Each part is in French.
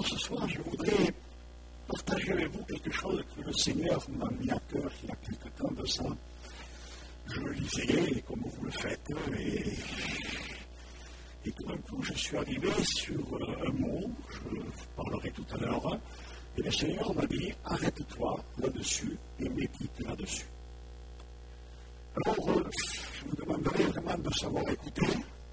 Alors ce soir, je voudrais partager avec vous quelque chose que le Seigneur m'a mis à cœur il y a quelque temps de ça. Je le lisais comme vous le faites, et tout d'un coup, je suis arrivé sur un mot, je parlerai tout à l'heure, et le Seigneur m'a dit, arrête-toi là-dessus et médite là-dessus. Alors, je vous demanderai vraiment de savoir écouter,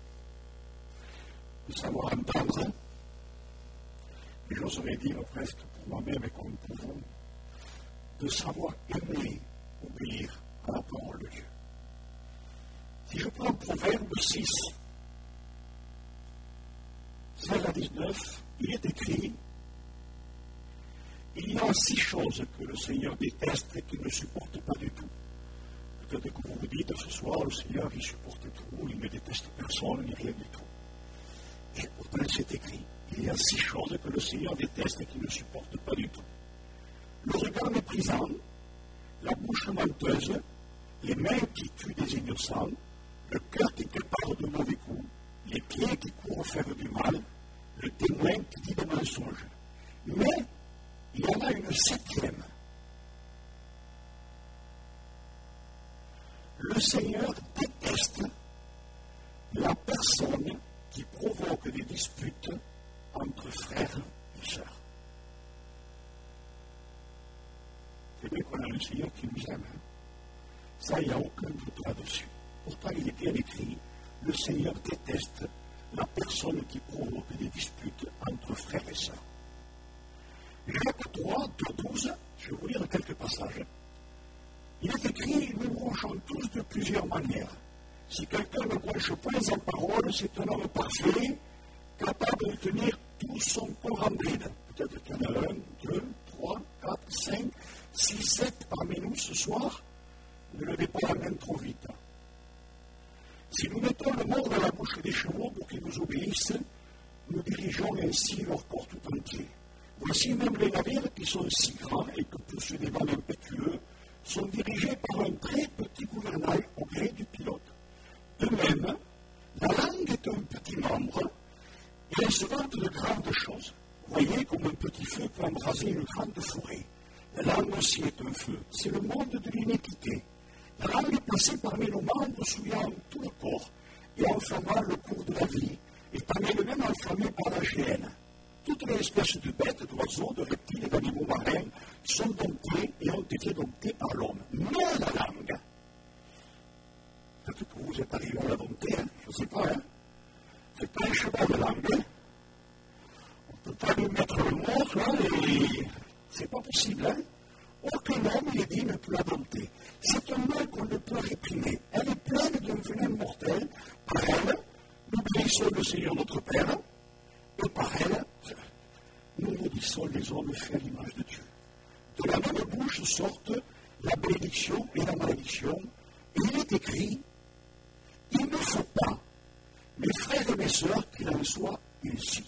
de savoir entendre, et j'oserais dire presque pour moi-même et comme pour vous, de savoir aimer, obéir à la parole de Dieu. Si je prends Proverbe 6, 16 à 19, il est écrit, il y a 6 choses que le Seigneur déteste et qu'il ne supporte pas du tout. Peut-être que vous vous dites ce soir, le Seigneur, il supporte tout, il ne déteste personne, ni rien du tout. Et pourtant, c'est écrit. Il y a 6 choses que le Seigneur déteste et qu'il ne supporte pas du tout. Le regard méprisant, la bouche menteuse, les mains qui tuent des innocents, le cœur qui prépare de mauvais coups, les pieds qui courent faire du mal, le témoin qui dit des mensonges. Mais il y en a une 7e. Le Seigneur déteste la personne qui provoque des disputes entre frères et sœurs. C'est bien qu'on a le Seigneur qui nous aime. Ça, il n'y a aucun doute là-dessus. Pourtant, il est bien écrit, le Seigneur déteste la personne qui provoque des disputes entre frères et sœurs. Jacques 3, 12, je vais vous lire quelques passages. Il est écrit, nous bronchons tous de plusieurs manières. Si quelqu'un ne bronche point en parole, c'est un homme parfait, capable de tenir tout son corps en bride. Peut-être qu'il y en a 1, 2, 3, 4, 5, 6, 7 parmi nous ce soir. Ne levez pas la main trop vite. Si nous mettons le mot dans la bouche des chevaux pour qu'ils nous obéissent, nous dirigeons ainsi leur corps tout entier. Voici même les navires qui sont si grands et que poussent des vents impétueux sont dirigés par un très petit gouvernail au gré du pilote. De même, la langue est un petit membre et elle se vante de grandes choses. Voyez comme un petit feu peut embraser une grande forêt. La langue aussi est un feu, c'est le monde de l'iniquité. La langue est placée parmi nos membres, souillant tout le corps et enflammant le cours de la vie, et en elle-même enflammée par la géhenne. Toutes les espèces de bêtes, d'oiseaux, de reptiles et d'animaux marins sont domptées et ont été domptées par l'homme. Mais la langue, peut-être que vous êtes arrivé à la dompter, je ne sais pas, c'est pas un cheval de langue. On ne peut pas lui mettre le mort, et c'est pas possible, Aucun homme, il est dit, ne peut la dompter. C'est un mal qu'on ne peut réprimer. Elle est pleine d'un venin mortel. Par elle, nous bénissons le Seigneur notre Père, et par elle, nous maudissons les hommes faits à l'image de Dieu. De la même bouche sortent la bénédiction et la malédiction, et il est écrit, il ne faut pas, mes frères et mes sœurs, qu'il en soit ainsi.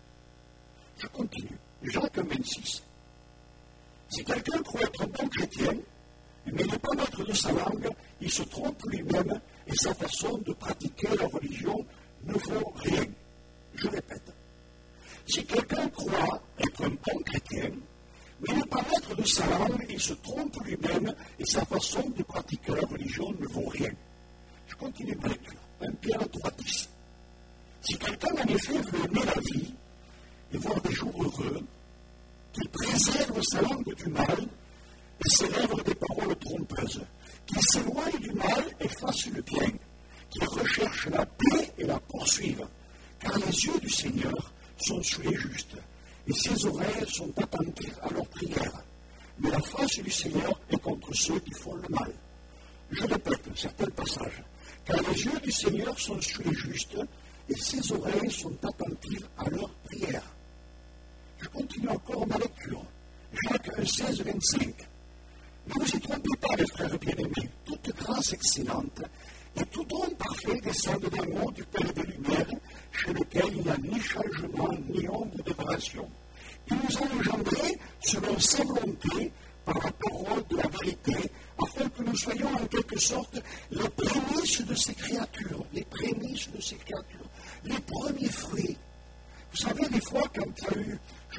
Je continue. Jacques 26. Si quelqu'un croit être un bon chrétien, mais n'est pas maître de sa langue, il se trompe lui-même et sa façon de pratiquer la religion ne vaut rien. Je répète. Si quelqu'un croit être un bon chrétien, mais n'est pas maître de sa langue, il se trompe lui-même et sa façon de pratiquer la religion ne vaut rien. Je continue ma lecture. 1 Pierre 3,10. Si quelqu'un en effet veut aimer la vie et voir des jours heureux, qu'il préserve sa langue du mal et ses lèvres des paroles trompeuses, qu'il s'éloigne du mal et fasse le bien, qu'il recherche la paix et la poursuive, car les yeux du Seigneur sont sur les justes, et ses oreilles sont attentives à leurs prières. Mais la face du Seigneur est contre ceux qui font le mal. Je répète certains passages, car les yeux du Seigneur sont sur les justes, et ses oreilles sont attentives à leurs prières. Je continue encore ma lecture. Jacques 16, 25. Ne vous y trompez pas, les frères bien-aimés. Toute grâce excellente et tout don parfait descend d'en haut du Père des Lumières, chez lequel il n'y a ni changement, ni ombre de variation. Il nous a engendrés selon sa volonté, par la parole de la vérité, afin que nous soyons en quelque sorte les prémices de ces créatures, les premiers fruits. Vous savez, des fois, quand il y a eu, je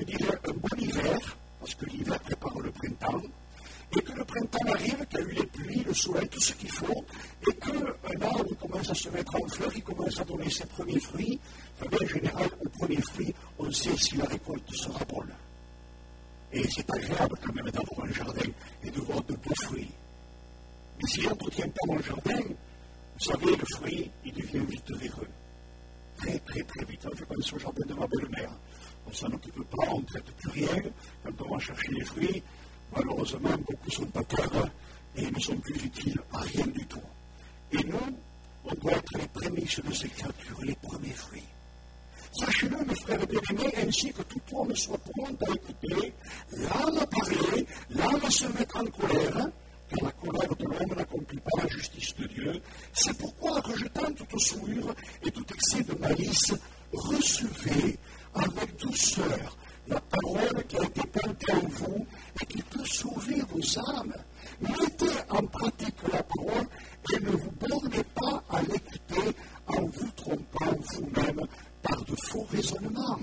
je dirais, un bon hiver, parce que l'hiver prépare le printemps, et que le printemps arrive, qu'il y a eu les pluies, le soleil, tout ce qu'il faut, et qu'un arbre commence à se mettre en fleur, il commence à donner ses premiers fruits. En général, au premier fruit, on sait si la récolte sera bonne. Et c'est agréable quand même d'avoir un jardin et de voir de beaux fruits. Mais si on n'entretient pas mon jardin, vous savez, le fruit, il devient vite véreux. Très, très, très vite. Je pense au jardin de ma belle-mère. On ne s'en occupe pas, on ne traite plus rien. Quand on va chercher les fruits, malheureusement, beaucoup sont à terre et ne sont plus utiles à rien du tout. Et nous, on doit être les prémices de ces créatures, les premiers fruits. Sachez-le, mes frères bien-aimés, ainsi que tout homme soit prompt à écouter, l'âme à parler, l'âme à se mettre en colère, car la colère de l'homme n'accomplit pas la justice de Dieu. C'est pourquoi, rejetant toute souillure et tout excès de malice, recevez avec douceur la parole qui a été plantée en vous et qui peut sauver vos âmes. Mettez en pratique la parole et ne vous bornez pas à l'écouter en vous trompant vous-même par de faux raisonnements.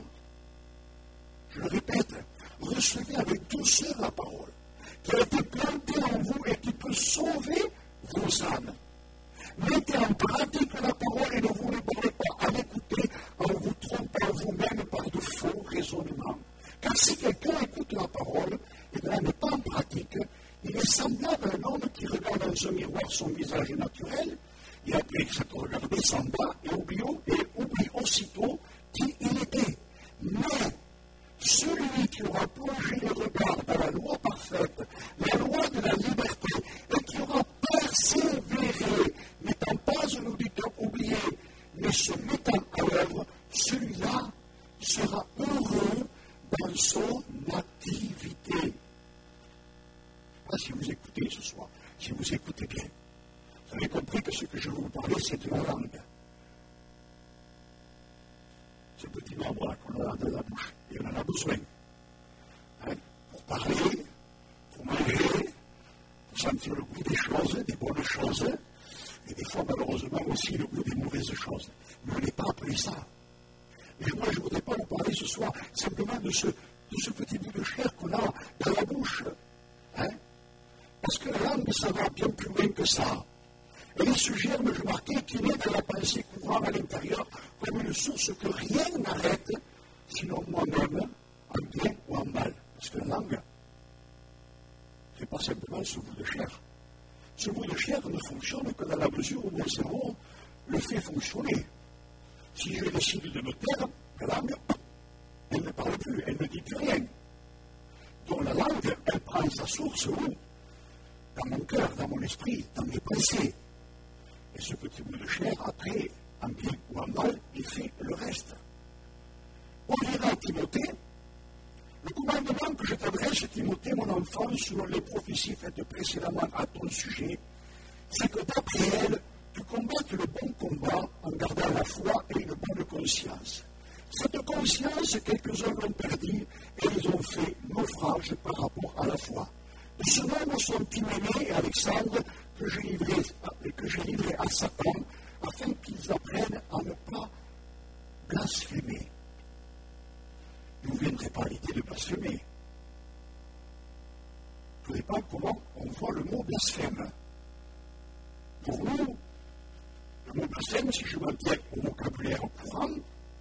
Je le répète, recevez avec douceur la parole qui a été plantée en vous et qui peut sauver vos âmes. Mettez en pratique la parole et ne vous bornez pas à l'écouter en vous trompant vous-même par de faux raisonnements. Car si quelqu'un écoute la parole et ne la met pas en pratique, il est semblable à un homme qui regarde dans un miroir son visage naturel, et après s'être regardé s'en va et oublie aussitôt qui il était. Mais celui qui aura plongé le regard dans la loi parfaite, la loi de la liberté, et qui aura persévéré, n'étant pas un auditeur oublié, mais se mettant à l'œuvre, celui-là sera heureux dans son activité. Je ne sais pas si vous écoutez ce soir, si vous écoutez bien. Vous avez compris que ce que je vais vous parler, c'est de la langue. Ce petit membre-là qu'on a dans la bouche, et on en a besoin. Pour parler, pour manger, pour sentir le goût des choses, des bonnes choses, et des fois, malheureusement, aussi le goût des mauvaises choses. Mais on n'est pas appelé ça. Mais moi, je ne voudrais pas vous parler ce soir simplement de ce petit bout de chair qu'on a dans la bouche. Parce que la langue, ça va bien plus loin que ça. Elle se germe, je marquais, qu'il est dans la pensée courante à l'intérieur comme une source que rien n'arrête, sinon moi-même, en bien ou en mal. Parce que la langue, ce n'est pas simplement ce bout de chair. Ce bout de chair ne fonctionne que dans la mesure où mon cerveau le fait fonctionner. Si je décide de me taire, la langue, elle ne parle plus, elle ne dit plus rien. Donc la langue, elle prend sa source où? Dans mon cœur, dans mon esprit, dans mes pensées. Et ce petit bout de chair, après, en bien ou en mal, il fait le reste. On dira à Timothée, le commandement que je t'adresse, Timothée, mon enfant, selon les prophéties faites précédemment à ton sujet, c'est que d'après elles, tu combattes le bon combat en gardant la foi et une bonne conscience. Cette conscience, quelques-uns l'ont perdue et ils ont fait naufrage par rapport à la foi. De ce nombre sont Hyménée et Alexandre que j'ai livrés à Satan afin qu'ils apprennent à ne pas blasphémer. Il ne vous viendrait pas l'idée de blasphémer. Tout dépend comment on voit le mot blasphème. Pour nous, le mot blasphème, si je m'en tiens au vocabulaire courant,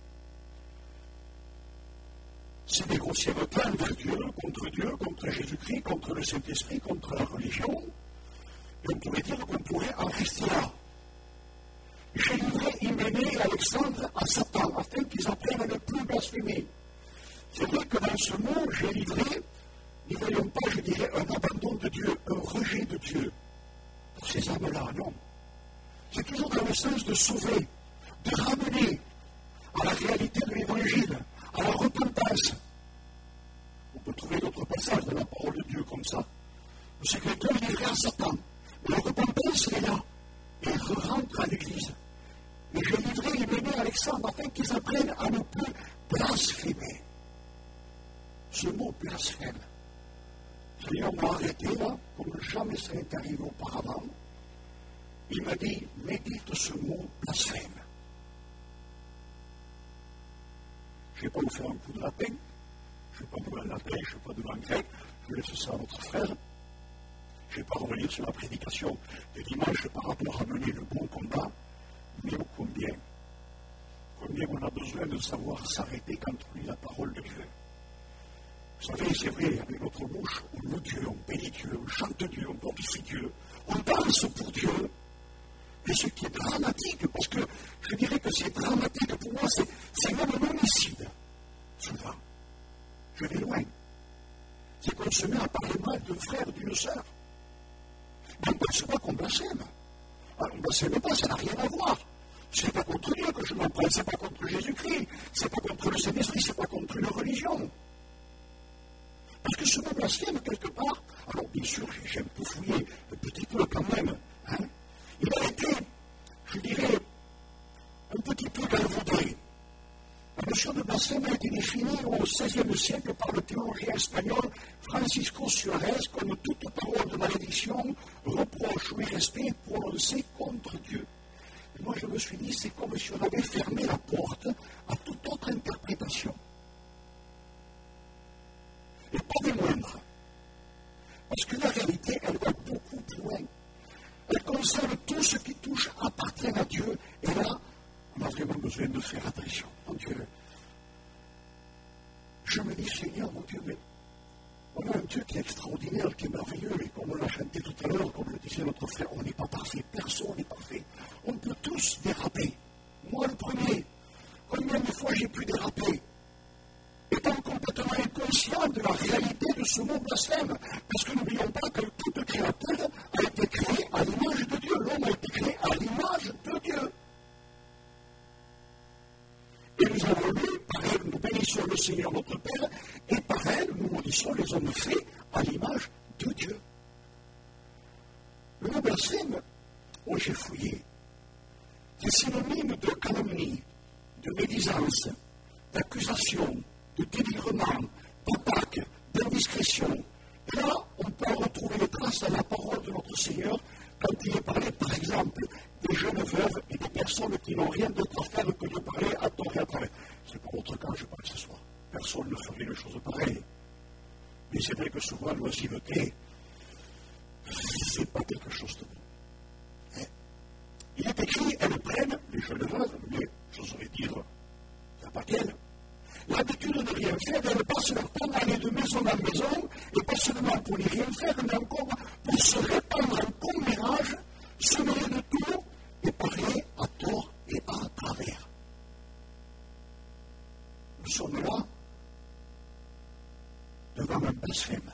c'est des grossièretés envers Dieu, contre Jésus-Christ, contre le Saint-Esprit, contre la religion. Et on pourrait dire qu'on pourrait en rester là. J'ai livré Hyménée et Alexandre à Satan, afin qu'ils apprennent à ne plus blasphémer. C'est vrai que dans ce mot, j'ai livré, ne voyons pas, je dirais, un abandon de Dieu, un rejet de Dieu. Pour ces âmes-là, non. C'est toujours dans le sens de sauver, de ramener à la réalité de l'Évangile, à la repentance. On peut trouver d'autres passages dans la parole de Dieu comme ça. Le secrétaire est livré à Satan. Mais la repentance est là. Et il rentre à l'Église. Mais j'ai livré Hyménée et Alexandre afin qu'ils apprennent à ne plus blasphémer. Ce mot blasphème. Seigneur m'a arrêté là, comme jamais ça n'est arrivé auparavant. Il m'a dit, médite ce mot blasphème. Je ne vais pas vous faire un coup de lapin. je ne suis pas devant un latin, je ne suis pas devant un grec, je laisse ça à votre frère. Je ne vais pas revenir sur la prédication de dimanche par rapport à mener le bon combat, mais ô combien on a besoin de savoir s'arrêter quand on lit la parole de Dieu. Vous savez, c'est vrai, avec notre bouche, on loue Dieu, on bénit Dieu, on chante Dieu, on glorifie Dieu, on danse pour Dieu. Et ce qui est dramatique, parce que je dirais que c'est dramatique pour moi, c'est même un homicide, souvent. Je vais loin. C'est qu'on se met à parler mal d'un frère, d'une sœur. Mais on ne pense pas qu'on blasphème. Alors, on ne blasphème pas, ça n'a rien à voir. Ce n'est pas contre Dieu que je m'en prends, ce n'est pas contre Jésus-Christ, ce n'est pas contre le Saint-Esprit, ce n'est pas contre une religion. Parce que ce mot blasphème, quelque part, alors bien sûr, j'ai un peu fouillé, un petit peu quand même, hein, il a été, je dirais, un petit peu galvaudé. La notion de blasphème a été définie au XVIe siècle par le théologien espagnol Francisco Suarez comme toute parole de malédiction, reproche ou irrespect prononcée contre Dieu. Et moi, je me suis dit, c'est comme si on avait fermé la porte à toute autre interprétation. Et pas des moindres. Parce que la réalité, elle va beaucoup plus loin. Elle concerne tout ce qui touche appartient à Dieu. Et là, on a vraiment besoin de faire attention. Mon Dieu, je me dis, Seigneur, mon Dieu, mais on a un Dieu qui est extraordinaire, qui est merveilleux, et comme on l'a chanté tout à l'heure, comme le disait notre frère, on n'est pas parfait, personne n'est parfait. On peut tous déraper. Moi, le premier, combien de fois j'ai pu déraper, étant complètement inconscient de la réalité de ce mot blasphème. Parce que n'oublions pas que toute créature a été créée à l'image de Dieu. L'homme a été créé à l'image de Dieu. Et nous avons lu, par elle, nous bénissons le Seigneur notre Père, et par elle, nous maudissons les hommes faits à l'image de Dieu. Le mot blasphème, oh, j'ai fouillé, c'est synonyme de calomnie, de médisance, d'accusation, de dénigrement, d'attaque, d'indiscrétion. Et là, on peut retrouver les traces dans la parole de notre Seigneur quand il est parlé, par exemple, des jeunes veuves et des personnes qui n'ont rien d'autre à faire que de parler à tort et à travers. C'est pas votre cas, je pense ce soir. Personne ne ferait une chose pareille. Mais c'est vrai que souvent, l'oisiveté, c'est pas quelque chose de bon. Il est écrit, elles prennent, les jeunes veuves, mais j'oserais dire, ça pas qu'elles, l'habitude de rien faire, elles passent leur temps à aller de maison en maison, et pas seulement pour n'y rien faire, mais encore pour se répandre en commérage, se mêler de tout, et parler à tort et à travers. Nous sommes là, devant un blasphème.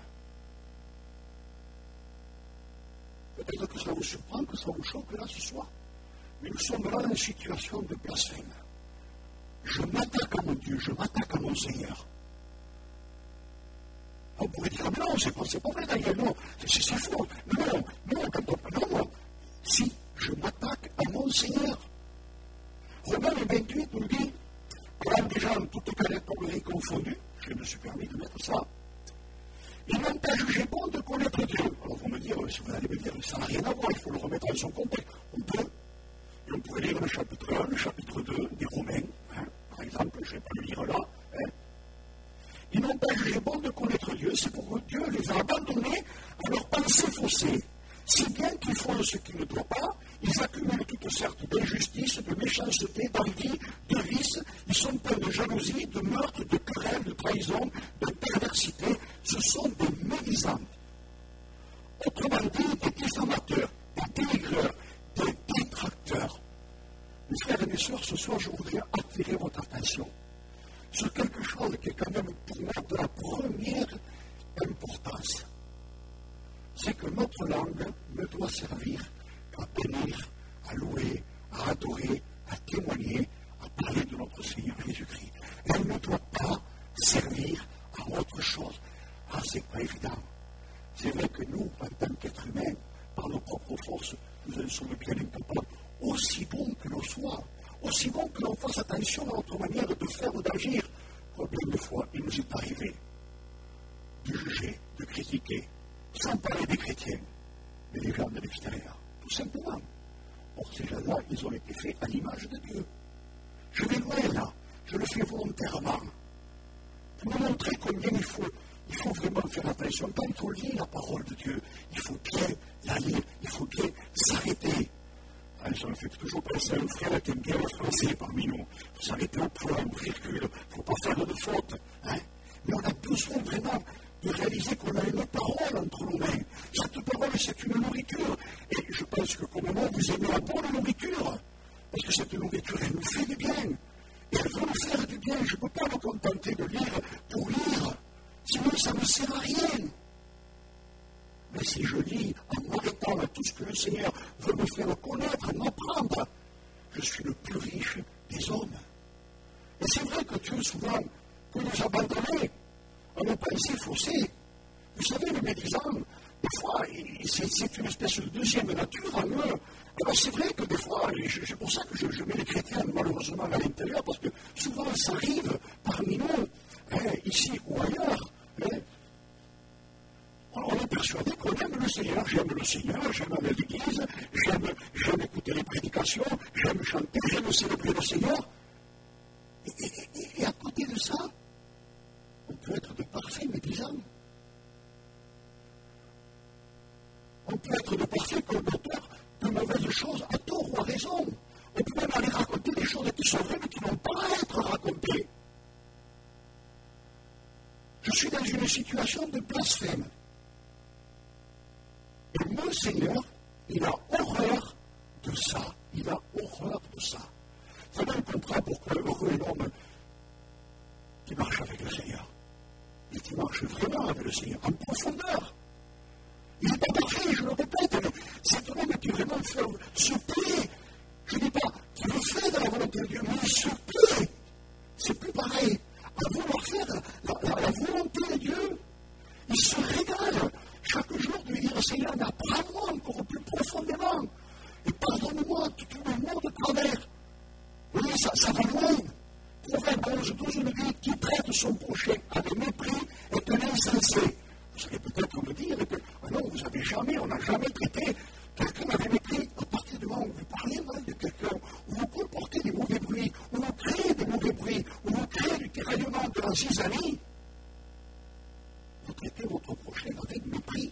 Peut-être que ça vous surprend, que ça vous choque là ce soir, mais nous sommes là dans une situation de blasphème. Je m'attaque à mon Dieu, je m'attaque à mon Seigneur. On pourrait dire, ah non, c'est pas vrai, Daniel, non, c'est faux. Non, si, je m'attaque à mon Seigneur. Romains 28 nous dit, quand des gens, toutes catégories confondues, je me suis permis de mettre ça, ils n'ont pas jugé bon de connaître Dieu. Alors vous me dire, si vous allez me dire, ça n'a rien à voir, il faut le remettre dans son contexte. On peut. Et on pourrait lire le chapitre 1, le chapitre 2 des Romains, hein, par exemple, je ne vais pas le lire là. Hein. Ils n'ont pas jugé bon de connaître Dieu, c'est pour que Dieu les a abandonnés à leur pensée faussée. Si bien qu'ils font ce qu'ils ne doivent pas, ils accumulent toutes sortes d'injustices, de méchanceté, d'envie, de vices, ils sont pleins de jalousie, de meurtre, de querelle, de trahison, de perversité, ce sont des médisants. Autrement dit, des diffamateurs, des dénigreurs, des détracteurs. Mes frères et mes sœurs, ce soir, je voudrais attirer votre attention sur quelque chose qui est quand même pour moi de la première importance. C'est que notre langue ne doit servir qu'à bénir, à louer, à adorer, à témoigner, à parler de notre Seigneur Jésus-Christ. Elle ne doit pas servir à autre chose. Ah, c'est pas évident. C'est vrai que nous, en tant qu'êtres humains, par nos propres forces, nous en sommes bien incapables, aussi bons que l'on soit, aussi bons que l'on fasse attention à notre manière de faire ou d'agir. Combien de fois il nous est arrivé de juger, de critiquer, sans parler des chrétiens, mais des gens de l'extérieur, tout simplement. Or, ces gens-là, ils ont été faits à l'image de Dieu. Je vais loin là, je le fais volontairement. nous montrer combien il faut vraiment faire attention. Quand on lit la parole de Dieu, il faut bien la lire, il faut bien s'arrêter. Ça me fait toujours penser à un frère qui aime bien le français parmi nous. Il faut s'arrêter au point, au virgule, il ne faut pas faire de faute. Mais on a besoin vraiment de réaliser qu'on a une parole entre nos mains. Cette parole, c'est une nourriture. Et je pense que comme moi, vous aimez la bonne nourriture. Parce que cette nourriture, elle nous fait du bien. Et elle veut nous faire du bien. Je ne peux pas me contenter de lire pour lire. Sinon, ça ne sert à rien. Mais si je lis en m'arrêtant à tout ce que le Seigneur veut me faire connaître, m'apprendre, je suis le plus riche des hommes. Et c'est vrai que Dieu, souvent, peut nous abandonner à nos pensées faussées. Vous savez, le médisant, des fois, c'est une espèce de deuxième nature en eux. Alors c'est vrai que des fois, c'est pour ça que je mets les chrétiens malheureusement à l'intérieur, parce que souvent ça arrive parmi nous, ici ou ailleurs. On est persuadé qu'on aime le Seigneur. J'aime le Seigneur, j'aime aller à l'église, j'aime écouter les prédications, j'aime chanter, j'aime célébrer le Seigneur. Et à côté de ça, on peut être de parfaits médisants. On peut être de parfaits commetteurs de mauvaises choses à tort ou à raison. On peut même aller raconter des choses qui sont vraies mais qui n'ont pas à être racontées. Je suis dans une situation de blasphème. Et mon Seigneur, il a horreur de ça. Il a horreur de ça. Ça même comprend pourquoi heureux est l'homme qui marche avec le Seigneur. Et qui marche vraiment avec le Seigneur, en profondeur. Il n'est pas parfait, je le répète, mais c'est un homme qui vraiment se plaît. Je ne dis pas qu'il veut faire de la volonté de Dieu, mais il se plaît. C'est plus pareil. À vouloir faire la volonté de Dieu, il se régale chaque jour de lui dire, Seigneur, apprends-moi encore plus profondément et pardonne-moi tous les mots de travers. Vous voyez, ça va loin. Proverbe 11, nous dit, qui traite son prochain avec mépris est un insensé. Vous allez peut-être me dire que, non, on n'a jamais traité quelqu'un avec mépris. À partir du moment où vous parlez mal de quelqu'un, où vous comportez des mauvais bruits, où vous créez des mauvais bruits, où vous créez du tiraillement devant ses amis, vous traitez votre prochain avec mépris.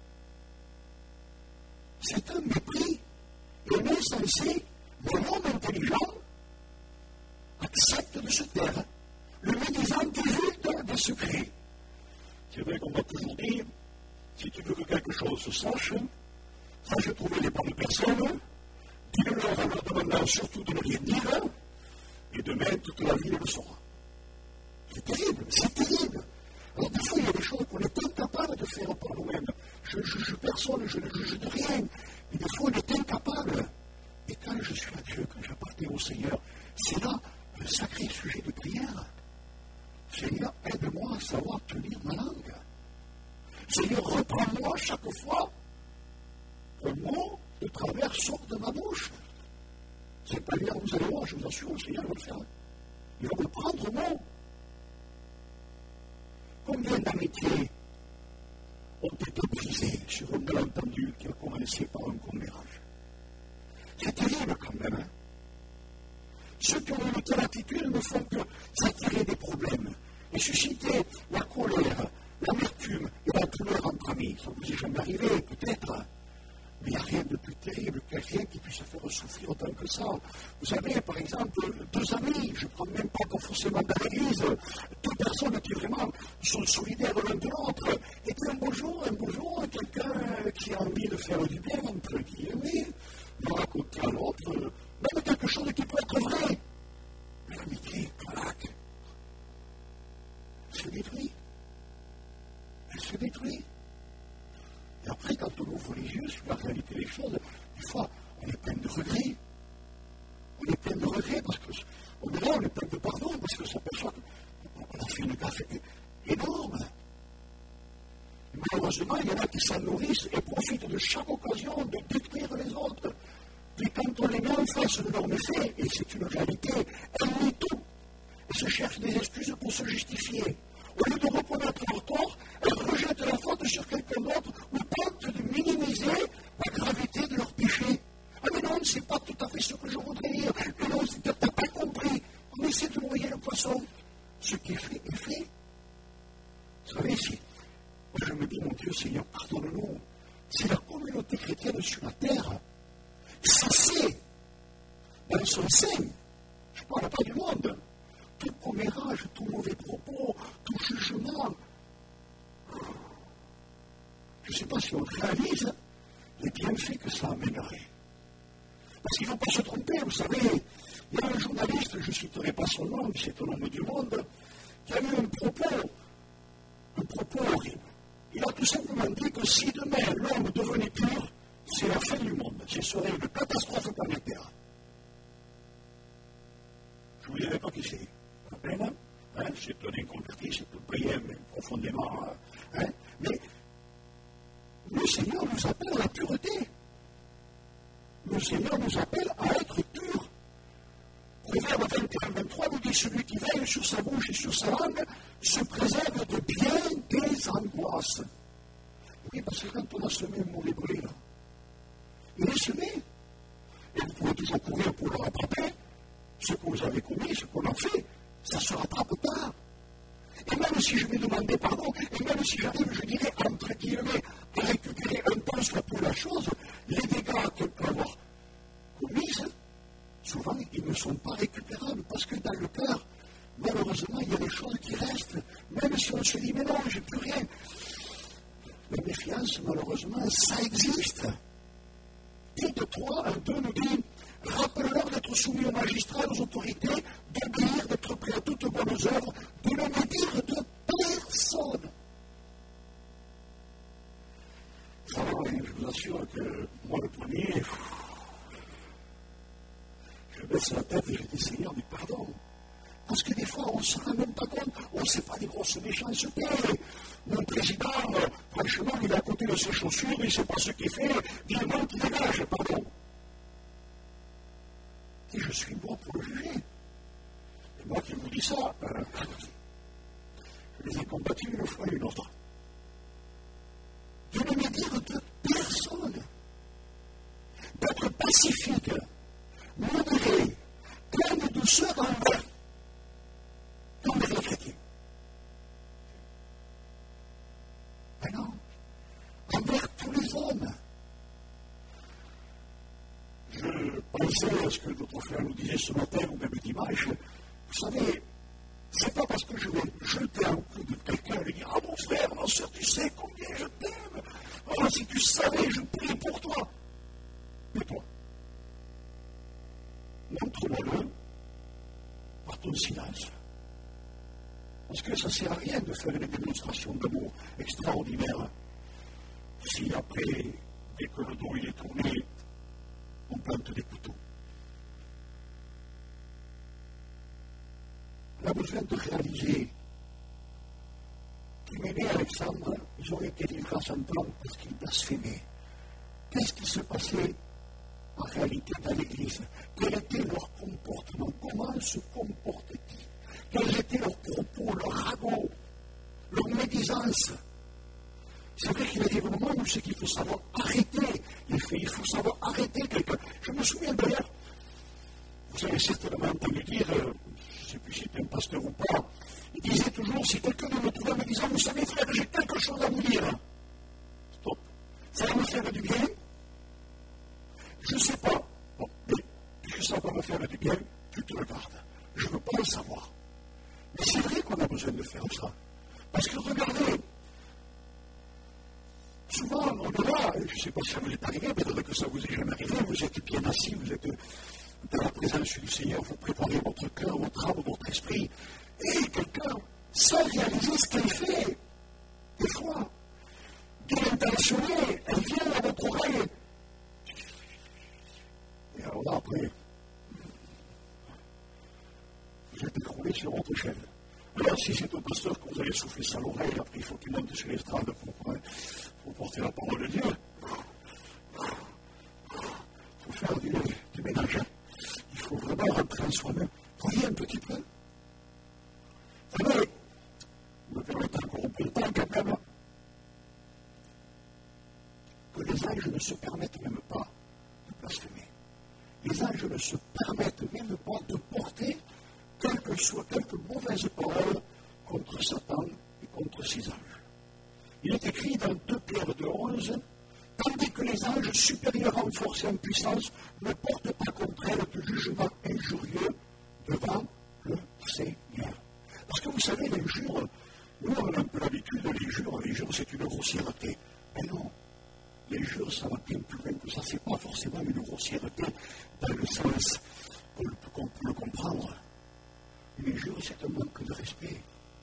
C'est un mépris. Et un insensé, mais l'homme intelligent, accepte de se taire. Le médisant divulgue des secrets. C'est vrai qu'on va toujours dire, si tu veux que quelque chose se sache, sache trouver les bonnes personnes, dis-le-leur en leur demandant surtout de ne rien dire, et demain toute la ville le saura. C'est terrible, c'est terrible. Alors des fois, il y a des choses qu'on est incapable de faire par nous-mêmes. Personne, je ne juge de rien, mais des fois, on est incapable. Et quand je suis à Dieu, quand j'appartiens au Seigneur, c'est là un sacré sujet de prière. Seigneur, aide-moi à savoir tenir ma langue. Seigneur, reprends-moi chaque fois un mot de travers sort de ma bouche. C'est pas bien, vous allez voir, je vous assure, le Seigneur va le faire. Il va me prendre mot. Combien d'amitiés ont été brisées sur un malentendu qui a commencé par un commérage? C'est terrible quand même, hein? Ceux qui ont une telle attitude ne font que s'attirer des problèmes et susciter la colère, l'amertume et la douleur entre amis. Ça vous est jamais arrivé, peut-être, mais il n'y a rien de plus terrible que quelqu'un qui puisse faire souffrir autant que ça. Vous savez, par exemple, deux amis, je ne prends même pas forcément dans l'église, deux personnes qui vraiment sont solidaires l'un de l'autre, et puis un beau jour, quelqu'un qui a envie de faire du bien, entre guillemets, va raconter à l'autre, même quelque chose qui peut être vrai. Mais l'amitié, claque. Elle se détruit. Elle se détruit. Et après, quand on ouvre les yeux sur la réalité des choses, des fois, on est plein de regrets. On est plein de regrets parce qu'on est là, on est plein de pardon parce qu'on s'aperçoit qu'on a fait une gaffe énorme. Et malheureusement, il y en a qui s'en nourrissent et profitent de chaque occasion de détruire les autres. Puis quand on les met en face de leurs méfaits, et c'est une réalité, elles nient tout. Elles se cherchent des excuses pour se justifier. Au lieu de reconnaître leur tort, elles rejettent la faute sur quelqu'un d'autre ou tentent de minimiser la gravité de leur péché. Ah mais non, c'est pas tout à fait ce que je voudrais dire. Mais non, tu n'as pas compris. On essaie de noyer le poisson. Ce qui est fait est fait. Vous savez, si moi je me dis, mon Dieu, Seigneur, pardonne-nous, si la communauté chrétienne sur la terre cessait dans son sein, je ne parle pas du monde, tout commérage, tout mauvais propos, tout jugement, je ne sais pas si on réalise les bienfaits que ça amènerait. Parce qu'il ne faut pas se tromper, vous savez, il y a un journaliste, je ne citerai pas son nom, mais c'est un homme du monde, qui a eu un propos horrible. Il a tout simplement dit que si demain l'homme devenait pur, c'est la fin du monde, ce serait une catastrophe planétaire. Je ne vous dirai pas qui c'est, à peine, c'est un inconverti, c'est un païen, mais profondément, mais le Seigneur nous appelle à la pureté. Le Seigneur nous appelle à être purs. Proverbe 21-23 nous dit, celui qui veille sur sa bouche et sur sa langue se préserve de bien des angoisses. Oui, parce que quand on a semé un mauvais bruit, là, il est semé. Et vous pouvez toujours courir pour le rattraper. Ce que vous avez commis, ce qu'on a fait, ça se rattrape pas. Et même si je vais demander pardon, et même si j'arrive, je dirais, entre guillemets, à récupérer un peu soit pour la chose, les dégâts qu'elle peut avoir commis, souvent, ils ne sont pas récupérables, parce que dans le cœur, malheureusement, il y a des choses qui restent, même si on se dit, mais non, j'ai plus rien. La méfiance, malheureusement, ça existe. Tite 3, 2 nous dit, rappelle-leur d'être soumis aux magistrats, aux autorités, d'obéir, d'être prêts à toutes bonnes œuvres, de ne médire de personne. Alors, je vous assure que moi, le premier, je baisse la tête et je dis, Seigneur, mais pardon. Parce que des fois, on ne se rend même pas compte, on ne sait pas des grosses méchancetés. Mon président, franchement, il est à côté de ses chaussures, il ne sait pas ce qu'il fait, dis-moi qu'il dégage, pardon. Et je suis moi pour le juger. Et moi qui vous dis ça, je les ai combattus une fois et une autre. De ne me dire de personne, d'être pacifique, modéré, plein de douceur envers les chrétiens. Mais non, envers tous les hommes. Je pensais à ce que notre frère nous disait ce matin ou même dimanche. Vous savez, c'est pas parce que je vais jeter un coup de quelqu'un et lui dire, ah mon frère, ma soeur, tu sais combien je t'aime. Oh, si tu savais, je prie pour toi. Mais toi, montre-moi-le par ton silence. Parce que ça ne sert à rien de faire une démonstration d'amour extraordinaire si après, dès que le dos il est tourné, on plante des couteaux. On a besoin de réaliser qu'Hyménée et Alexandre, ils ont été livrés à son plan parce qu'ils blasphémaient. Qu'est-ce qui se passait en réalité dans l'Église? Quel était leur comportement? Comment se comportaient-ils? Quels étaient leurs propos, leurs ragots, leur médisance? C'est vrai qu'il y a des moments où c'est qu'il faut savoir arrêter les faits, il faut savoir arrêter quelqu'un. Je me souviens d'ailleurs, vous avez certainement entendu dire, je ne sais plus si c'était un pasteur ou pas, il disait toujours, si quelqu'un me trouvait en me disant, vous savez frère, j'ai quelque chose à vous dire. Stop. Ça va me faire du bien? Je ne sais pas. Bon, mais puisque ça va me faire du bien, tu te le gardes. Je ne veux pas le savoir. Mais c'est vrai qu'on a besoin de faire ça. Parce que regardez, souvent on est là, je ne sais pas si ça vous est arrivé, peut-être que ça vous est jamais arrivé, vous êtes bien assis, vous êtes dans la présence du Seigneur, vous préparez votre cœur, votre âme, votre esprit, et quelqu'un, sans réaliser ce qu'elle fait, des fois, bien intentionnée, elle vient à votre oreille. Et alors là, après, vous êtes écroulé sur votre chaîne. Alors, si c'est au pasteur que vous allez souffler ça à l'oreille, après il faut qu'il monte sur l'estrade pour porter la parole de Dieu. Il faut faire du ménage. Il faut vraiment rentrer en soi-même. Voyez un petit peu. Vous savez, me permettez encore un peu de temps quand même, que les anges ne se permettent même pas de blasphémer. Les anges ne se permettent même pas de porter quelque mauvaises paroles contre Satan et contre ses anges. Il est écrit dans 2 Pierre 2,11, « Tandis que les anges supérieurs en force et en puissance ne portent pas contre elle de jugement injurieux devant le Seigneur. » Parce que vous savez, l'injure, nous on a un peu l'habitude de l'injure c'est une grossièreté. Mais non, l'injure ça va bien plus loin que ça, c'est pas forcément une grossièreté dans le sens qu'on peut le comprendre. Une injure c'est un manque de respect.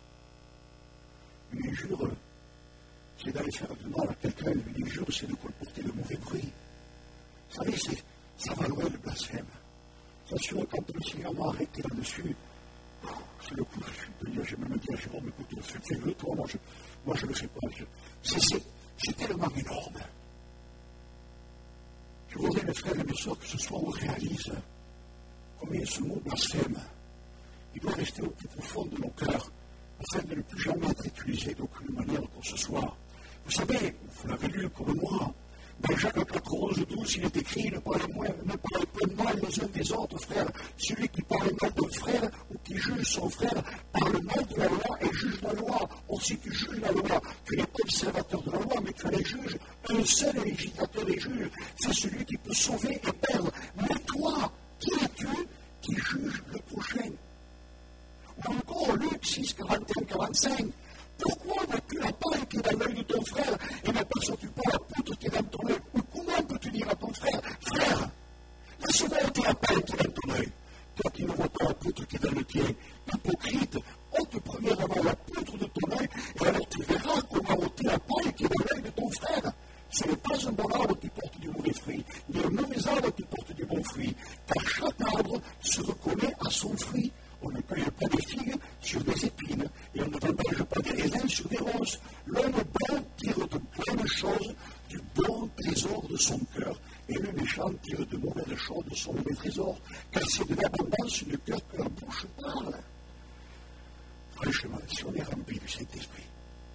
Une injure, c'est d'aller faire du mal à quelqu'un. Une injure, c'est de colporter de mauvais bruit. Vous savez, ça va loin le blasphème. Attention, quand le Seigneur m'a arrêté là-dessus, c'est le coup, j'ai même dit à Jérôme, écoute, fais-le, toi, moi je ne le fais pas. C'est tellement énorme. Je voudrais, mes frères et mes soeurs, que ce soit on réalise combien ce mot blasphème, il doit rester au plus profond de nos cœurs, afin de ne plus jamais être utilisé d'aucune manière que ce soit. Vous savez, vous l'avez lu comme moi, dans Jacques 4, 11, 12, il est écrit, ne parlez pas mal les uns des autres, frères. Celui qui parle mal d'un frère ou qui juge son frère parle mal de la loi et juge la loi. Or, si tu juges la loi, tu n'es pas observateur de la loi, mais tu es les juges. Un seul est législateur des juges. C'est celui qui peut sauver et perdre. Mais toi, qui es-tu qui juge le prochain? Ou encore, Luc 6, 41, 45. Pourquoi n'as-tu la paille qui est dans l'œil de ton frère et n'aperçois-tu pas la poutre qui est dans ton œil? Ou comment peux-tu dire à ton frère, frère, laisse-moi ôter la paille qui est dans ton œil, toi qui ne vois pas la poutre qui est dans le tien? Hypocrite, ôte premièrement la poutre de ton œil et alors tu verras comment ôter la paille qui est dans l'œil de ton frère. Ce n'est pas un bon arbre qui porte du mauvais fruit, ni un mauvais arbre qui porte du bon fruit, car chaque arbre se reconnaît à son fruit. On ne cueille pas des figues sur des épines, et on ne vendange pas des raisins sur des ronces. L'homme bon tire de bonnes choses du bon trésor de son cœur, et le méchant tire de mauvaises choses de son mauvais trésor, car c'est de l'abondance du cœur que la bouche parle. Franchement, si on est rempli du Saint-Esprit,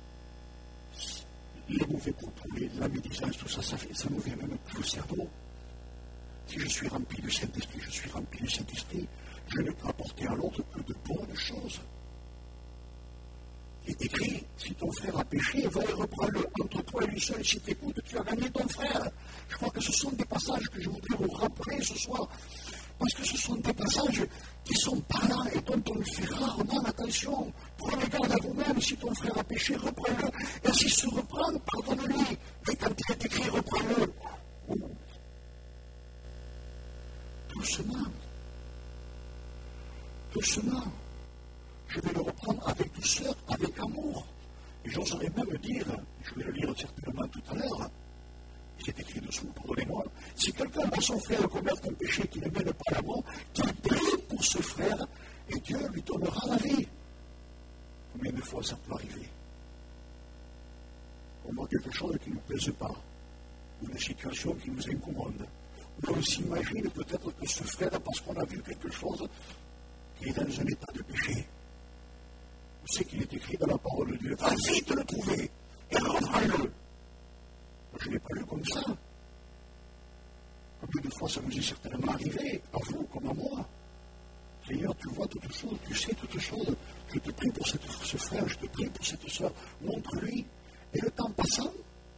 les mauvais propos, la médisance, tout ça, ça nous vient même plus au cerveau. Si je suis rempli du Saint-Esprit, je suis rempli du Saint-Esprit, je ne peux apporter à l'autre que de bonnes choses. Il est écrit, si ton frère a péché, va et reprends-le entre toi et lui seul. Si tu écoutes, tu as gagné ton frère. Je crois que ce sont des passages que je voudrais vous rappeler ce soir, parce que ce sont des passages qui sont parlants et dont on fait rarement attention. Prenez garde à vous-même, si ton frère a péché, reprends-le. Et s'il se reprend, pardonne-lui. Mais quand il est écrit, reprends-le. Doucement, je vais le reprendre avec douceur, avec amour. Et j'oserais même dire, je vais le lire certainement tout à l'heure, c'est écrit dessous, pardonnez-moi, si quelqu'un voit son frère commettre un péché qui ne mène pas à la mort, qu'il prie pour ce frère, et Dieu lui donnera la vie. Combien de fois ça peut arriver? On voit quelque chose qui ne nous plaise pas, une situation qui nous incommode. Ou on s'imagine peut-être que ce frère, parce qu'on a vu quelque chose, qui est dans un état de péché. Vous savez qu'il est écrit dans la parole de Dieu, va vite le trouver et reprends-le. Je ne l'ai pas lu comme ça. Combien de fois ça vous est certainement arrivé, à vous comme à moi? Seigneur, tu vois toutes choses, tu sais toutes choses. Je te prie pour ce frère, je te prie pour cette soeur. Montre-lui. Et le temps passant,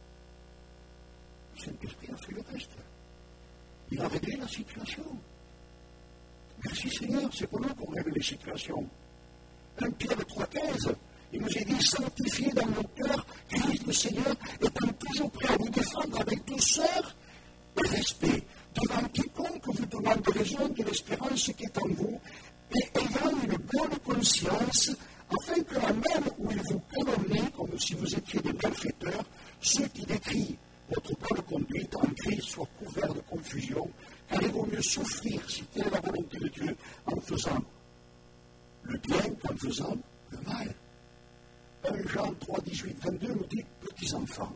le Saint-Esprit a fait le reste. Il a réglé la situation. Merci Seigneur, c'est pour nous qu'on règle les situations. 1 Pierre 3,15, il nous est dit, sanctifiez dans nos cœurs Christ le Seigneur, étant toujours prêt à vous défendre avec douceur et respect, devant quiconque vous demande raison de l'espérance qui est en vous, et ayant une bonne conscience, afin que la même où il vous calomnie, comme si vous étiez des malfaiteurs, ceux qui décrient votre bonne conduite en Christ soient couverts de confusion, car il vaut mieux souffrir, si telle est la volonté de Dieu, en faisant le bien qu'en faisant le mal. 1 Jean 3, 18, 22 nous dit, petits enfants,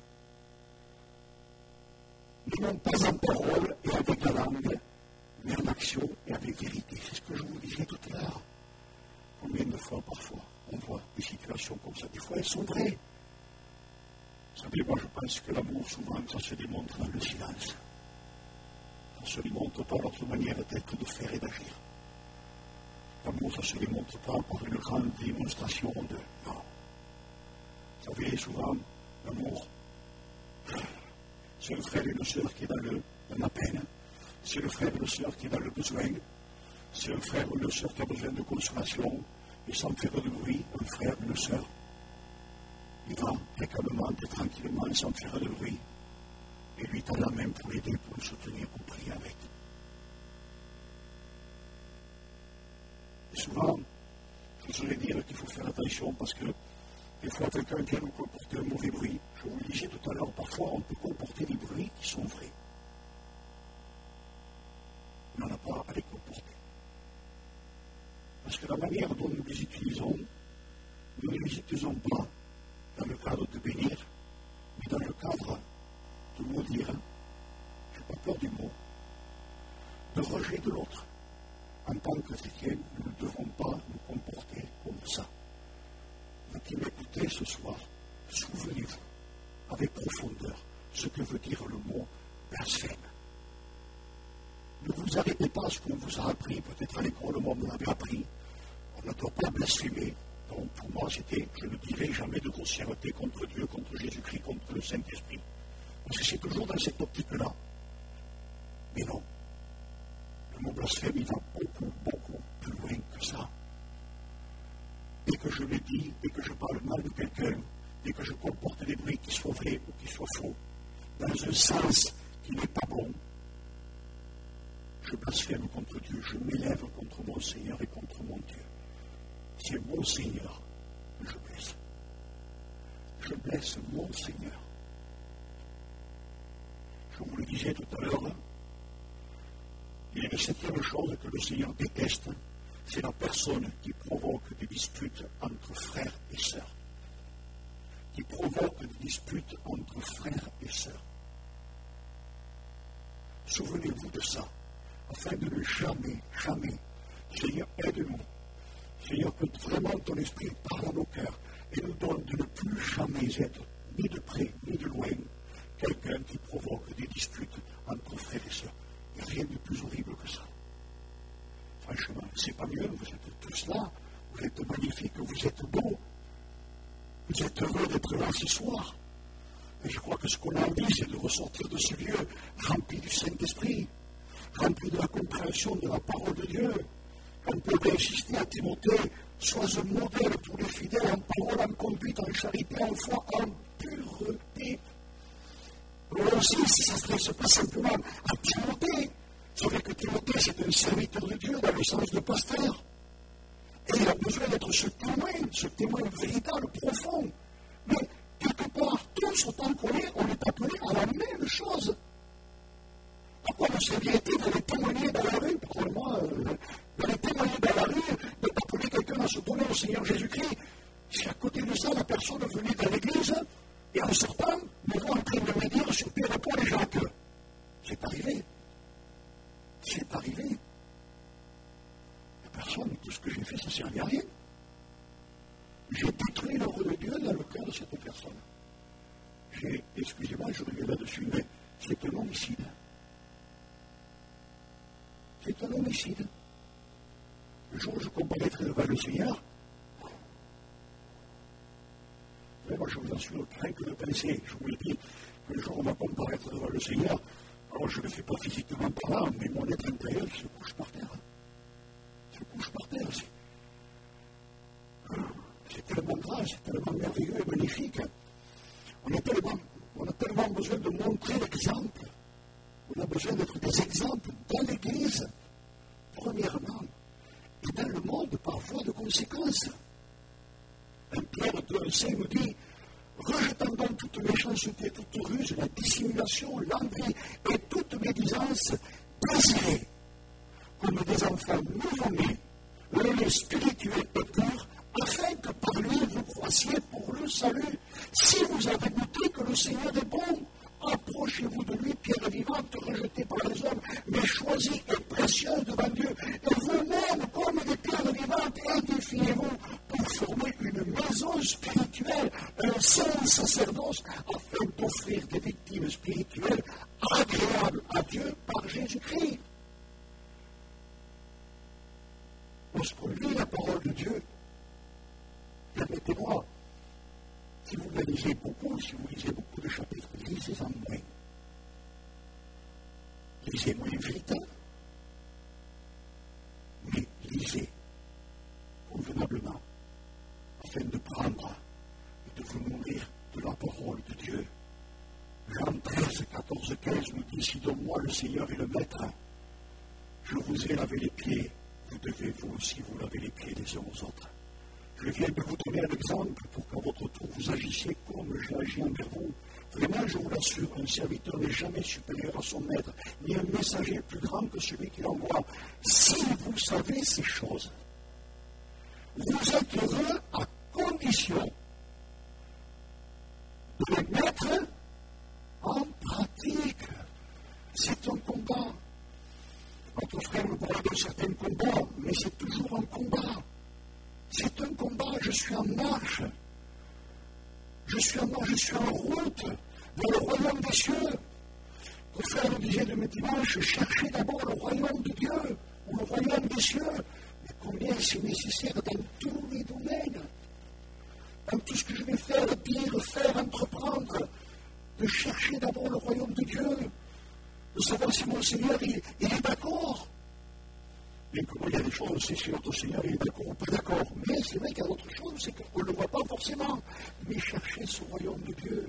n'ayons pas en parole et avec la langue, mais en action et avec vérité. C'est ce que je vous disais tout à l'heure. Combien de fois, parfois, on voit des situations comme ça. Des fois, elles sont vraies. Vous savez, moi, je pense que l'amour, souvent, ça se démontre dans le silence. Ça ne se démontre pas notre manière d'être, de faire et d'agir. L'amour, ça ne se démontre pas par une grande démonstration de... Non. Vous savez, souvent, l'amour, c'est le frère et la sœur qui est dans la peine. C'est le frère et la sœur qui est dans le besoin. C'est le frère ou la sœur qui a besoin de consolation. Et sans faire de bruit, un frère ou une sœur, il va très calmement, très tranquillement, sans faire de bruit. Et lui tend la main pour l'aider, pour le soutenir, pour prier avec. Et souvent, je voudrais dire qu'il faut faire attention parce que des fois, quelqu'un vient nous comporter un mauvais bruit. Je vous le disais tout à l'heure, parfois, on peut comporter des bruits qui sont vrais. Mais on n'a pas à les comporter. Parce que la manière dont nous les utilisons, nous ne les utilisons pas dans le cadre de bénir, mais dans le cadre de maudire. Je n'ai pas peur du mot. De rejet de l'autre. En tant que chrétien, nous ne devons pas nous comporter comme ça. Vous qui m'écoutez ce soir, souvenez-vous avec profondeur ce que veut dire le mot blasphème. Ne vous arrêtez pas à ce qu'on vous a appris, peut-être à l'école, moi, vous l'avez appris. On ne doit pas blasphémer. Donc, pour moi, c'était, je ne dirai jamais de grossièreté contre Dieu, contre Jésus-Christ, contre le Saint-Esprit. Parce que c'est toujours dans cette optique-là. Mais non. Le mot blasphème, il va beaucoup, beaucoup plus loin que ça. Dès que je le dis, dès que je parle mal de quelqu'un, dès que je comporte des bruits qui soient vrais ou qui soient faux, dans un sens qui n'est pas bon, je blasphème contre Dieu, je m'élève contre mon Seigneur et contre mon Dieu. C'est mon Seigneur que je blesse. Je blesse mon Seigneur. Je vous le disais tout à l'heure, il y a une septième chose que le Seigneur déteste, c'est la personne qui provoque des disputes entre frères et sœurs. Qui provoque des disputes entre frères et sœurs. Souvenez-vous de ça, afin de ne jamais, Seigneur, aide-nous. Seigneur, que vraiment ton esprit parle à nos cœurs et nous donne de ne plus jamais être, ni de près, ni de loin, quelqu'un qui provoque des disputes entre frères et sœurs. Il n'y a rien de plus horrible que ça. Franchement, c'est pas mieux, vous êtes tous là, vous êtes magnifiques, vous êtes beaux, vous êtes heureux d'être là ce soir. Et je crois que ce qu'on a envie, c'est de ressortir de ce lieu rempli du Saint-Esprit, rempli de la compréhension de la parole de Dieu. On peut bien insister à Timothée, sois un modèle pour les fidèles en parole, en conduite, en charité, en foi, en pureté. Là aussi, ça ne s'adresse pas simplement à Timothée. C'est vrai que Timothée, c'est un serviteur de Dieu dans le sens de pasteur. Et il a besoin d'être ce témoin véritable, profond. Mais quelque part, tous, autant qu'on est appelés à la même chose. Pourquoi nous serions été d'aller témoigner dans la rue, pardonnez-moi, d'aller témoigner dans la rue, de t'appeler quelqu'un à se donner au Seigneur Jésus-Christ, si à côté de ça, la personne venait dans l'église, et en sortant, me voit en train de me dire sur Pierre, Paul et Jacques. C'est arrivé. C'est arrivé. La personne, tout ce que j'ai fait, ça ne servait à rien. J'ai détruit l'œuvre de Dieu dans le cœur de cette personne. Excusez-moi, je reviens là-dessus, mais c'est un homicide. C'est un homicide. Le jour où je comparaîtrai devant le Seigneur, mais moi je vous assure, rien que de penser, je vous l'ai dit, que le jour où on va comparaître devant le Seigneur, alors je ne le fais pas physiquement parlant, mais mon être intérieur se couche par terre. Se couche par terre. C'est tellement grave, c'est tellement merveilleux et magnifique. On a tellement besoin de montrer l'exemple. On a besoin d'être des exemples dans l'Église, premièrement, et dans le monde par voie de conséquence. Un Pierre 2,5 nous dit, rejetant donc toute méchanceté, toute ruse, la dissimulation, l'envie et toute médisance, désirez, comme des enfants nouveau-nés, le lait spirituel et pur, afin que par lui vous croissiez pour le salut. Si vous avez goûté que le Seigneur est bon, approchez-vous de lui, pierre vivante, rejetée par les hommes, mais choisie et précieuse devant Dieu. Et vous-même, comme des pierres vivantes, édifiez-vous pour former une maison spirituelle, un saint sacerdoce, afin d'offrir des victimes spirituelles agréables à Dieu par Jésus-Christ. Lorsqu'on lit la parole de Dieu, permettez-moi, Si vous la lisez beaucoup, si vous lisez beaucoup de chapitres, lisez-en moins. Lisez moins vite, mais lisez convenablement, afin de prendre et de vous nourrir de la parole de Dieu. Jean 13, 14, 15 nous dit, si de moi le Seigneur est le Maître, je vous ai lavé les pieds, vous devez vous aussi vous laver les pieds les uns aux autres. Je viens de vous donner un exemple pour qu'à votre tour vous agissiez comme j'ai agi envers vous. Vraiment, je vous l'assure, un serviteur n'est jamais supérieur à son maître, ni un messager plus grand que celui qui l'envoie. Si vous savez ces choses, vous êtes heureux à condition de les mettre en pratique. C'est un combat. Notre frère me parlait d'un certain combat, mais c'est toujours un combat. C'est un combat, je suis en marche. Je suis en route vers le royaume des cieux. Le frère nous disait le dimanche, cherchez d'abord le royaume de Dieu, ou le royaume des cieux. Mais combien c'est nécessaire dans tous les domaines, dans tout ce que je vais faire, dire, faire, entreprendre, de chercher d'abord le royaume de Dieu, de savoir si mon Seigneur il est d'accord. Bien que moi, il y a des choses, c'est si notre Seigneur est d'accord ou pas d'accord. Mais c'est vrai qu'il y a d'autres choses, c'est qu'on ne le voit pas forcément. Mais chercher ce royaume de Dieu,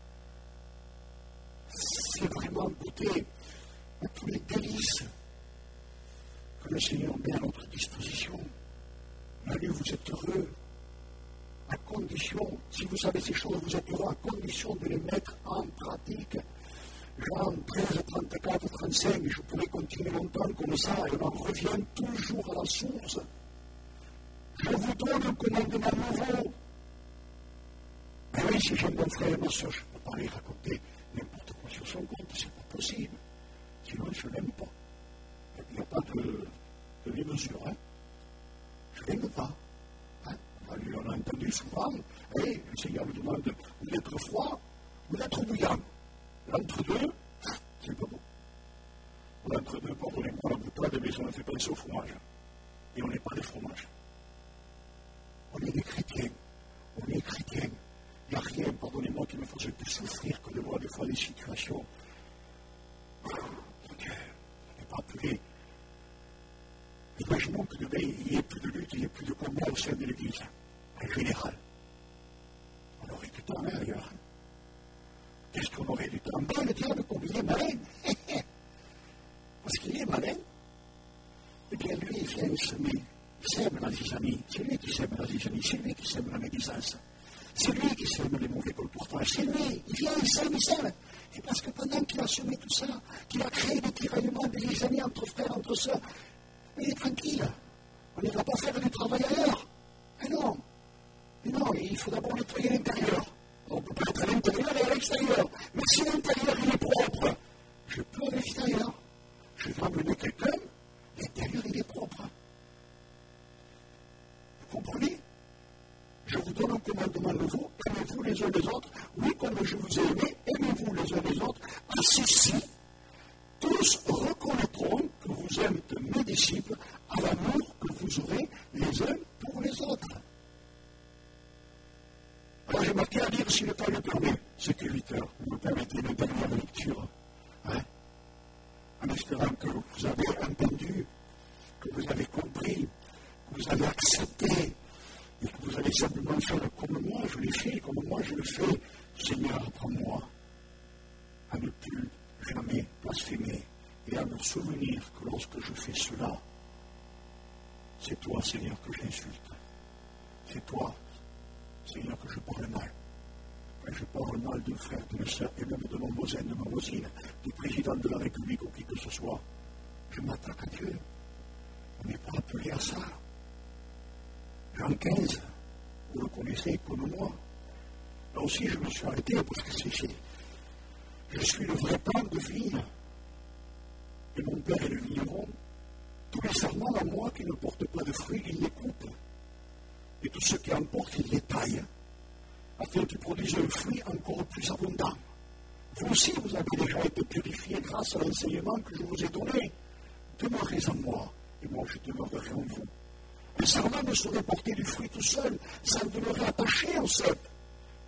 c'est vraiment goûter à tous les délices que le Seigneur met à notre disposition. Allez, vous êtes heureux, à condition, si vous savez ces choses, vous êtes heureux à condition de les mettre en pratique. Jean 13, 34, 35, je pourrais continuer longtemps comme ça, et on en revient toujours à la source. Je vous donne un commandement nouveau. Mais oui, si j'aime mon frère et ma soeur, je ne peux pas les raconter n'importe quoi sur son compte, c'est pas possible. Sinon, je ne l'aime pas. Il n'y a pas de mesure. Hein. Je ne l'aime pas. Hein. On a entendu souvent, hey, le Seigneur me demande d'être froid ou d'être bouillant. L'entre-deux, c'est pas bon. L'entre-deux, pardonnez-moi, la boutade, mais ça me fait penser au fromage. Et on n'est pas des fromages. On est des chrétiens. On est chrétiens. Il n'y a rien, pardonnez-moi, qui me fasse plus souffrir que de voir des fois des situations. Donc, on n'est pas appelé. Imaginons que demain, il n'y ait plus de lutte, il n'y ait plus de combat au sein de l'Église, en général. On aurait du temps ailleurs. Qu'est-ce qu'on aurait du temps? Ben, le diable, comme il est malin, parce qu'il est malin, eh bien, lui, il vient semer. Il sème la zizanie. C'est lui qui sème la zizanie. C'est lui qui sème la médisance. C'est lui qui sème les mauvais colportages. C'est lui. Il vient, il sème. Et parce que pendant qu'il a semé tout ça, qu'il a créé des tiraillements, des zizanies entre frères, entre sœurs, il est tranquille. On ne va pas faire du travail ailleurs. Mais non. Il faut d'abord nettoyer l'intérieur. On ne peut pas être à l'intérieur et à l'extérieur. Mais si l'intérieur il est propre, je peux à l'extérieur. Je vais amener quelqu'un, l'intérieur il est propre. Vous comprenez? Je vous donne un commandement nouveau, aimez-vous les uns les autres. Oui, comme je vous ai aimé, aimez-vous les uns les autres. À ceci, tous reconnaîtront que vous êtes mes disciples à l'amour que vous aurez les uns pour les autres. Alors j'ai marqué à lire, si le temps le permet, c'est que 8 heures, vous me permettez une dernière lecture, hein, en espérant que vous avez entendu, que vous avez compris, que vous avez accepté, et que vous allez simplement faire comme moi je l'ai fait, comme moi je le fais. Seigneur, apprends-moi à ne plus jamais blasphémer et à me souvenir que lorsque je fais cela, c'est toi, Seigneur, que j'insulte. C'est toi, Seigneur, que je parle mal. Quand je parle mal d'un frère, d'une sœur, et même de mon voisin, de ma voisine, du président de la République ou qui que ce soit, je m'attaque à Dieu. On n'est pas appelé à ça. Jean 15, vous le connaissez comme moi. Là aussi, je me suis arrêté parce que je suis le vrai plan de vigne. Et mon père est le vigneron. Tous les sarments à moi qui ne portent pas de fruits, il les coupe. Et tous ceux qui en portent, il les taille, afin qu'ils produisent un fruit encore plus abondant. Vous aussi, vous avez déjà été purifiés grâce à l'enseignement que je vous ai donné. Demeurez en moi, et moi je demeurerai en vous. Un sarment ne saurait porter du fruit tout seul, sans demeurer attaché au cep.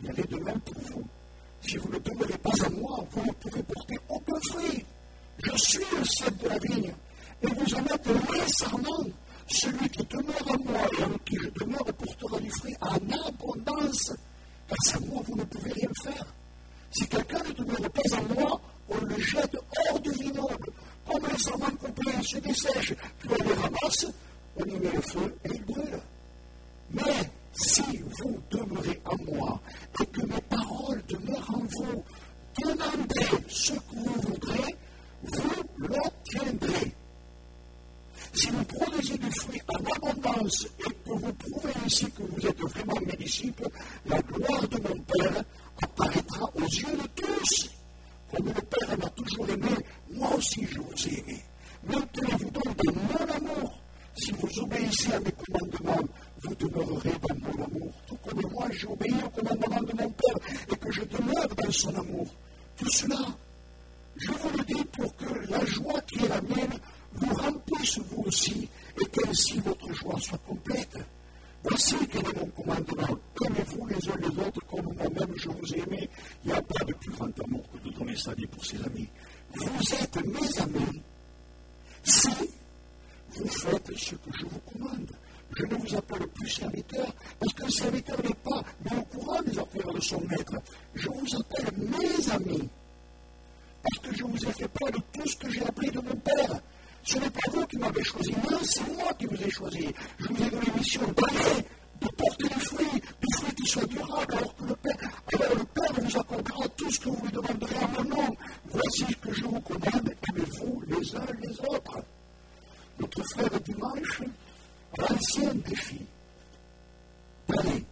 Il y avait de même pour vous. Si vous ne demeurez pas à moi, vous ne pouvez porter aucun fruit. Je suis le cep de la vigne, et vous en êtes les sarments. Celui qui demeure à moi et en qui je demeure portera du fruit en abondance. Car sans moi, vous ne pouvez rien faire. Si quelqu'un ne demeure pas en moi, on le jette hors du vignoble. Comme les sarments complets se dessèchent, puis on les ramasse, on y met le feu et ils brûlent. Mais si vous demeurez en moi et que mes paroles demeurent en vous, demandez ce que vous voudrez, vous l'obtiendrez. Si vous produisez du fruit en abondance et que vous prouvez ainsi que vous êtes vraiment mes disciples, la gloire de mon Père apparaîtra aux yeux de tous. Comme le Père m'a toujours aimé, moi aussi je vous ai aimé. Maintenez-vous donc dans mon amour. Si vous obéissez à mes commandements, vous demeurerez dans mon amour. Tout comme moi, j'ai obéi au commandement de mon Père et que je demeure dans son amour. Tout cela, je vous le dis pour que la joie qui est la mienne vous remplisse vous aussi et qu'ainsi votre joie soit complète. Voici quel est mon commandement. Aimez-vous les uns les autres comme moi-même je vous ai aimé. Il n'y a pas de plus grand amour que de donner sa vie pour ses amis. Vous êtes mes amis si vous faites ce que je vous commande. Je ne vous appelle plus serviteur, parce qu'un serviteur n'est pas mis au courant des affaires de son maître. Je vous appelle mes amis, parce que je vous ai fait part de tout ce que j'ai appris de mon Père. Ce n'est pas vous qui m'avez choisi, non, c'est moi qui vous ai choisi. Je vous ai donné mission d'aller, de porter du fruit qui soit durable, alors le Père vous accordera tout ce que vous lui demanderez en mon nom. Voici ce que je vous commande, aimez-vous les uns les autres. Notre frère dimanche a l'ancien défi d'aller,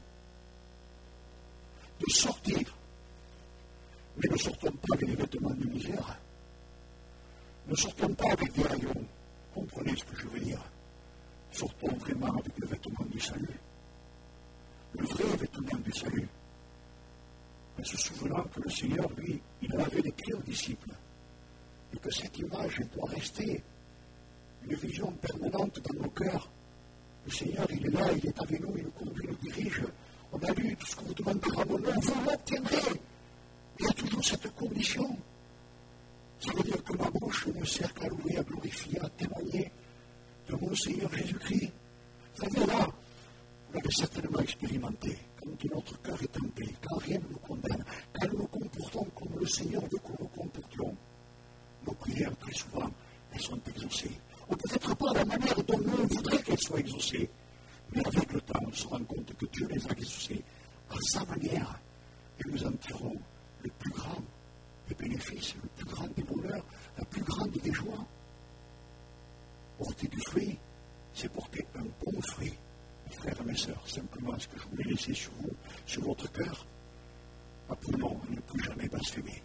de sortir, mais ne sortons pas avec des vêtements de misère. Ne sortons pas avec des rayons. Comprenez ce que je veux dire. Sortons vraiment avec le vêtement du salut. Le vrai vêtement du salut. En se souvenant que le Seigneur, lui, il avait décrit aux disciples. Et que cette image doit rester une vision permanente dans nos cœurs. Le Seigneur, il est là, il est avec nous, il nous conduit, il nous dirige. On a lu tout ce que vous demanderez à mon nom, vous l'obtiendrez. Il y a toujours cette condition. Ça veut dire que ma bouche ne sert qu'à louer, à glorifier, à témoigner de mon Seigneur Jésus-Christ. Vous savez, là, vous l'avez certainement expérimenté, quand notre cœur est en paix, quand rien ne nous condamne, quand nous nous comportons comme le Seigneur veut que nous nous comportions. Nos prières, très souvent, elles sont exaucées. Ou peut-être pas de la manière dont nous voudrions qu'elles soient exaucées, mais avec le temps, on se rend compte que Dieu les a exaucées à sa manière, et nous en tirons le plus grand des bénéfices, le plus grand des bonheurs, la plus grande des joies. Porter du fruit, c'est porter un bon fruit. Mes frères et mes sœurs, simplement ce que je voulais laisser sur vous, sur votre cœur, apprenons à ne plus jamais blasphémer.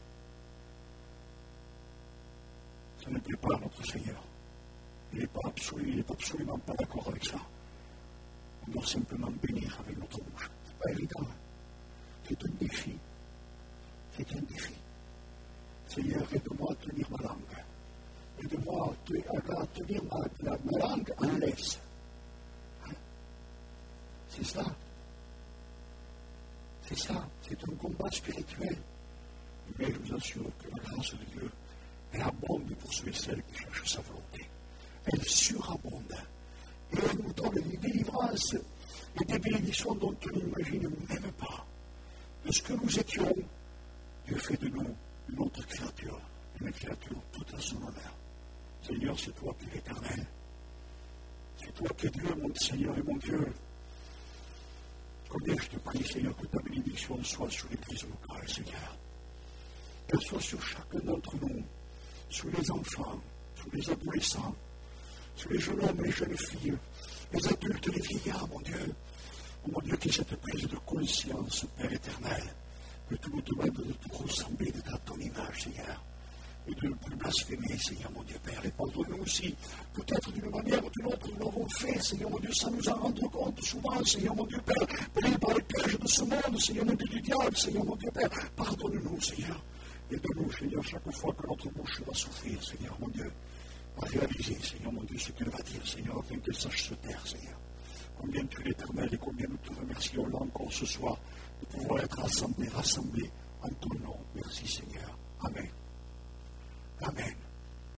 Ça ne plaît pas à notre Seigneur. Il n'est absolument pas d'accord avec ça. On doit simplement bénir avec notre bouche. Ce n'est pas évident. C'est un défi. C'est un défi. Seigneur, aide-moi à tenir ma langue. Aide-moi à tenir ma langue en laisse. C'est ça. C'est ça. C'est un combat spirituel. Mais je vous assure que la grâce de Dieu, elle abonde pour ceux et celles qui cherchent sa volonté. Elle surabonde. Et elle nous donne des délivrances et des bénédictions dont on n'imagine même pas. De ce que nous étions, Dieu fait de nous une autre créature, une créature toute à son honneur. Seigneur, c'est toi qui es l'éternel. C'est toi qui es Dieu, mon Seigneur et mon Dieu. Combien je te prie, Seigneur, que ta bénédiction soit sur l'Église locale, Seigneur. Qu'elle soit sur chacun d'entre nous, sur les enfants, sur les adolescents, sur les jeunes hommes et les jeunes filles, les adultes et les vieillards, mon Dieu. Oh mon Dieu, qu'il y ait cette prise de conscience, Père éternel, que tu nous demandes de te ressembler à ton image, Seigneur, et de ne plus blasphémer, Seigneur, mon Dieu, Père. Et pardonne-nous aussi, peut-être d'une manière ou d'une autre, nous l'avons fait, Seigneur, mon Dieu, sans nous en rendre compte souvent, Seigneur, mon Dieu, Père, pris par les pièges de ce monde, Seigneur, mon Dieu, du diable, Seigneur, mon Dieu, Père. Pardonne-nous, Seigneur. Aide-nous, Seigneur, chaque fois que notre bouche va souffrir, Seigneur, mon Dieu, à réaliser, Seigneur, mon Dieu, ce qu'elle va dire, Seigneur, afin qu'elle sache se taire, Seigneur. Combien tu es l'éternel et combien nous te remercions là encore ce soir de pouvoir être rassemblés en ton nom.